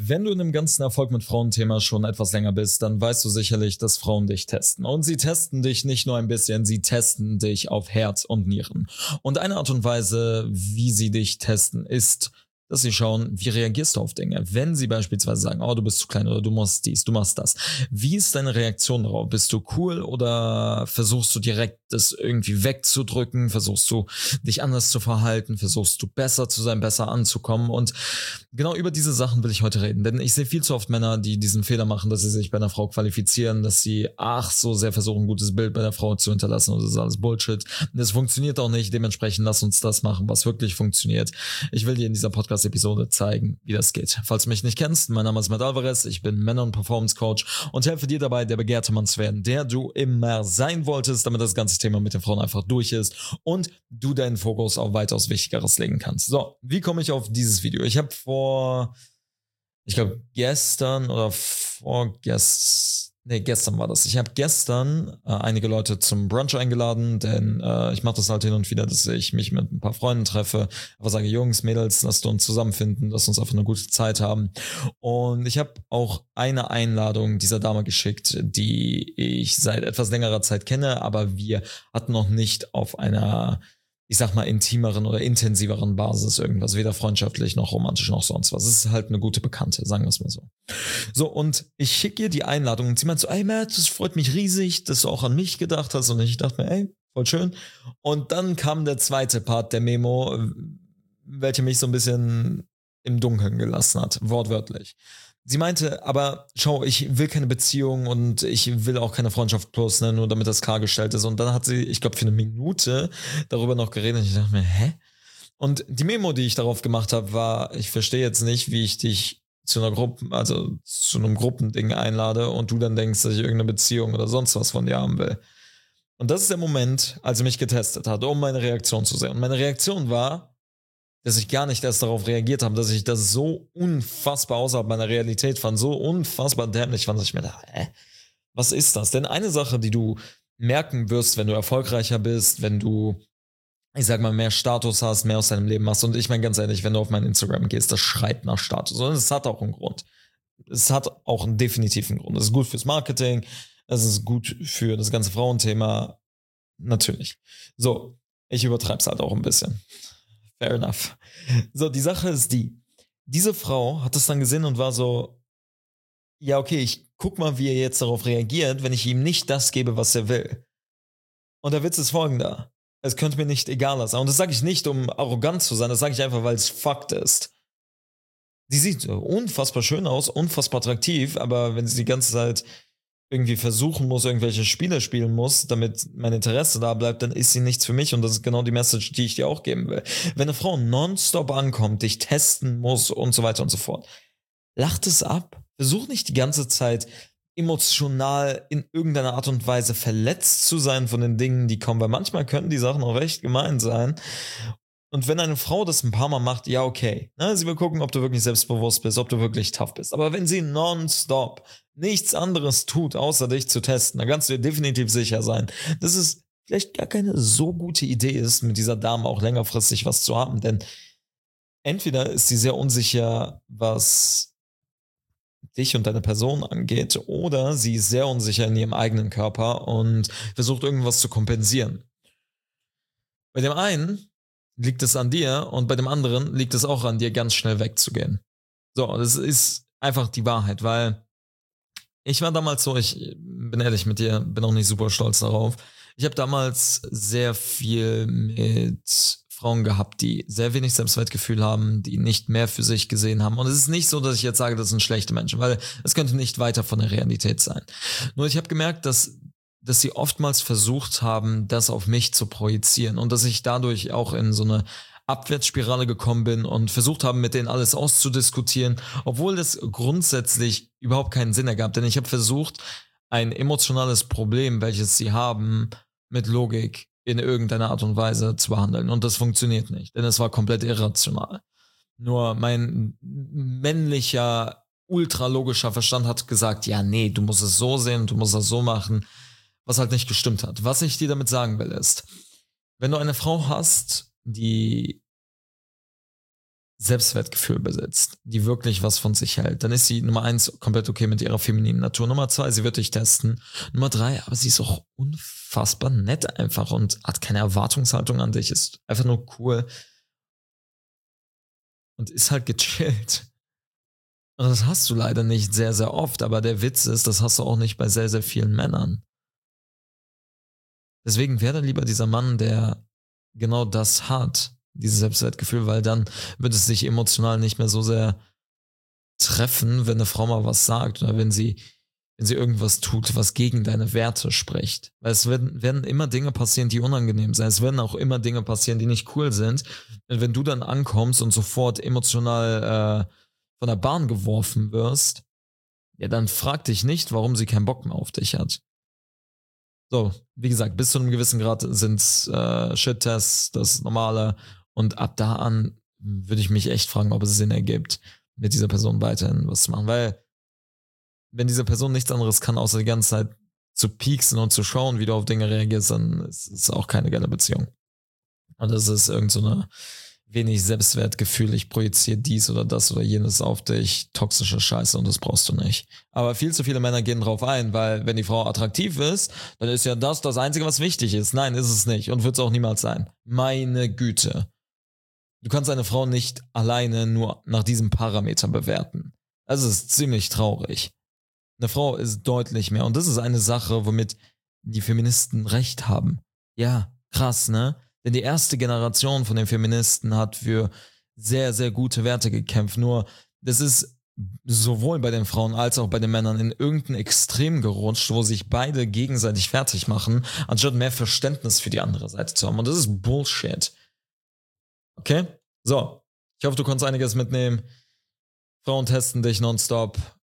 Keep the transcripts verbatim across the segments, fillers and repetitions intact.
Wenn du in dem ganzen Erfolg mit Frauenthema schon etwas länger bist, dann weißt du sicherlich, dass Frauen dich testen. Und sie testen dich nicht nur ein bisschen, sie testen dich auf Herz und Nieren. Und eine Art und Weise, wie sie dich testen, ist, dass sie schauen, wie reagierst du auf Dinge. Wenn sie beispielsweise sagen, oh, du bist zu klein oder du musst dies, du machst das. Wie ist deine Reaktion darauf? Bist du cool oder versuchst du direkt das irgendwie wegzudrücken? Versuchst du dich anders zu verhalten? Versuchst du besser zu sein, besser anzukommen? Und genau über diese Sachen will ich heute reden. Denn ich sehe viel zu oft Männer, die diesen Fehler machen, dass sie sich bei einer Frau qualifizieren, dass sie ach so sehr versuchen, ein gutes Bild bei der Frau zu hinterlassen. Und das ist alles Bullshit. Das funktioniert auch nicht. Dementsprechend lass uns das machen, was wirklich funktioniert. Ich will dir in dieser Podcast Episode zeigen, wie das geht. Falls du mich nicht kennst, mein Name ist Matt Alvarez, ich bin Männer- und Performance-Coach und helfe dir dabei, der begehrte Mann zu werden, der du immer sein wolltest, damit das ganze Thema mit den Frauen einfach durch ist und du deinen Fokus auf weitaus Wichtigeres legen kannst. So, wie komme ich auf dieses Video? Ich habe vor, ich glaube gestern oder vorgestern, nee, gestern war das. Ich habe gestern äh, einige Leute zum Brunch eingeladen, denn äh, ich mache das halt hin und wieder, dass ich mich mit ein paar Freunden treffe, aber sage, Jungs, Mädels, lasst uns zusammenfinden, lasst uns einfach eine gute Zeit haben. Und ich habe auch eine Einladung dieser Dame geschickt, die ich seit etwas längerer Zeit kenne, aber wir hatten noch nicht auf einer, ich sag mal, intimeren oder intensiveren Basis irgendwas, weder freundschaftlich noch romantisch noch sonst was. Es ist halt eine gute Bekannte, sagen wir es mal so. So, und ich schicke ihr die Einladung und sie meint so, ey Matt, das freut mich riesig, dass du auch an mich gedacht hast. Und ich dachte mir, ey, voll schön. Und dann kam der zweite Part der Memo, welcher mich so ein bisschen im Dunkeln gelassen hat, wortwörtlich. Sie meinte, aber schau, ich will keine Beziehung und ich will auch keine Freundschaft plus, ne, nur damit das klargestellt ist. Und dann hat sie, ich glaube, für eine Minute darüber noch geredet und ich dachte mir, hä? Und die Memo, die ich darauf gemacht habe, war, ich verstehe jetzt nicht, wie ich dich zu einer Gruppe, also zu einem Gruppending einlade und du dann denkst, dass ich irgendeine Beziehung oder sonst was von dir haben will. Und das ist der Moment, als sie mich getestet hat, um meine Reaktion zu sehen. Und meine Reaktion war, dass ich gar nicht erst darauf reagiert habe, dass ich das so unfassbar außerhalb meiner Realität fand, so unfassbar dämlich fand, dass ich mir dachte, hä, was ist das? Denn eine Sache, die du merken wirst, wenn du erfolgreicher bist, wenn du, ich sag mal, mehr Status hast, mehr aus deinem Leben machst, und ich meine ganz ehrlich, wenn du auf mein Instagram gehst, das schreit nach Status, und es hat auch einen Grund. Es hat auch einen definitiven Grund. Es ist gut fürs Marketing, es ist gut für das ganze Frauenthema, natürlich. So, ich übertreibe es halt auch ein bisschen. Fair enough. So, die Sache ist die, diese Frau hat das dann gesehen und war so, ja, okay, ich guck mal, wie er jetzt darauf reagiert, wenn ich ihm nicht das gebe, was er will. Und der Witz ist folgender. Es könnte mir nicht egaler sein. Und das sage ich nicht, um arrogant zu sein, das sage ich einfach, weil es Fakt ist. Sie sieht unfassbar schön aus, unfassbar attraktiv, aber wenn sie die ganze Zeit irgendwie versuchen muss, irgendwelche Spiele spielen muss, damit mein Interesse da bleibt, dann ist sie nichts für mich, und das ist genau die Message, die ich dir auch geben will. Wenn eine Frau nonstop ankommt, dich testen muss und so weiter und so fort, lacht es ab. Versuch nicht die ganze Zeit emotional in irgendeiner Art und Weise verletzt zu sein von den Dingen, die kommen, weil manchmal können die Sachen auch recht gemein sein. Und wenn eine Frau das ein paar Mal macht, ja, okay. Ne, sie will gucken, ob du wirklich selbstbewusst bist, ob du wirklich tough bist. Aber wenn sie nonstop nichts anderes tut, außer dich zu testen, dann kannst du dir definitiv sicher sein, dass es vielleicht gar keine so gute Idee ist, mit dieser Dame auch längerfristig was zu haben. Denn entweder ist sie sehr unsicher, was dich und deine Person angeht, oder sie ist sehr unsicher in ihrem eigenen Körper und versucht irgendwas zu kompensieren. Bei dem einen liegt es an dir und bei dem anderen liegt es auch an dir, ganz schnell wegzugehen. So, das ist einfach die Wahrheit, weil ich war damals so, ich bin ehrlich mit dir, bin auch nicht super stolz darauf. Ich habe damals sehr viel mit Frauen gehabt, die sehr wenig Selbstwertgefühl haben, die nicht mehr für sich gesehen haben. Und es ist nicht so, dass ich jetzt sage, das sind schlechte Menschen, weil es könnte nicht weiter von der Realität sein. Nur ich habe gemerkt, dass dass sie oftmals versucht haben, das auf mich zu projizieren und dass ich dadurch auch in so eine Abwärtsspirale gekommen bin und versucht haben, mit denen alles auszudiskutieren, obwohl das grundsätzlich überhaupt keinen Sinn ergab. Denn ich habe versucht, ein emotionales Problem, welches sie haben, mit Logik in irgendeiner Art und Weise zu behandeln. Und das funktioniert nicht, denn es war komplett irrational. Nur mein männlicher, ultralogischer Verstand hat gesagt, ja, nee, du musst es so sehen, du musst das so machen, was halt nicht gestimmt hat. Was ich dir damit sagen will, ist, wenn du eine Frau hast, die Selbstwertgefühl besitzt, die wirklich was von sich hält, dann ist sie Nummer eins komplett okay mit ihrer femininen Natur. Nummer zwei, sie wird dich testen. Nummer drei, aber sie ist auch unfassbar nett einfach und hat keine Erwartungshaltung an dich, ist einfach nur cool und ist halt gechillt. Und das hast du leider nicht sehr, sehr oft, aber der Witz ist, das hast du auch nicht bei sehr, sehr vielen Männern. Deswegen werde lieber dieser Mann, der genau das hat, dieses Selbstwertgefühl, weil dann wird es sich emotional nicht mehr so sehr treffen, wenn eine Frau mal was sagt oder wenn sie, wenn sie irgendwas tut, was gegen deine Werte spricht. Weil es werden, werden immer Dinge passieren, die unangenehm sind. Es werden auch immer Dinge passieren, die nicht cool sind. Und wenn du dann ankommst und sofort emotional äh, von der Bahn geworfen wirst, ja, dann frag dich nicht, warum sie keinen Bock mehr auf dich hat. So, wie gesagt, bis zu einem gewissen Grad sind äh, Shit-Tests das Normale und ab da an würde ich mich echt fragen, ob es Sinn ergibt, mit dieser Person weiterhin was zu machen, weil wenn diese Person nichts anderes kann, außer die ganze Zeit zu pieksen und zu schauen, wie du auf Dinge reagierst, dann ist es auch keine geile Beziehung. Und das ist irgend so eine wenig Selbstwertgefühl, ich projiziere dies oder das oder jenes auf dich, toxische Scheiße und das brauchst du nicht. Aber viel zu viele Männer gehen drauf ein, weil wenn die Frau attraktiv ist, dann ist ja das das Einzige, was wichtig ist. Nein, ist es nicht und wird es auch niemals sein. Meine Güte. Du kannst eine Frau nicht alleine nur nach diesem Parameter bewerten. Das ist ziemlich traurig. Eine Frau ist deutlich mehr und das ist eine Sache, womit die Feministen recht haben. Ja, krass, ne? Denn die erste Generation von den Feministen hat für sehr, sehr gute Werte gekämpft. Nur, das ist sowohl bei den Frauen als auch bei den Männern in irgendein Extrem gerutscht, wo sich beide gegenseitig fertig machen, anstatt mehr Verständnis für die andere Seite zu haben. Und das ist Bullshit. Okay? So. Ich hoffe, du konntest einiges mitnehmen. Frauen testen dich nonstop.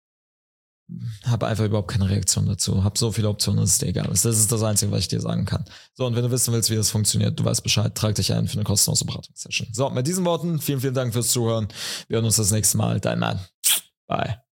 Habe einfach überhaupt keine Reaktion dazu. Hab so viele Optionen, dass es dir egal ist. Das ist das Einzige, was ich dir sagen kann. So, und wenn du wissen willst, wie das funktioniert, du weißt Bescheid, trag dich ein für eine kostenlose Beratungssession. So, mit diesen Worten, vielen, vielen Dank fürs Zuhören. Wir hören uns das nächste Mal. Dein Mann. Bye.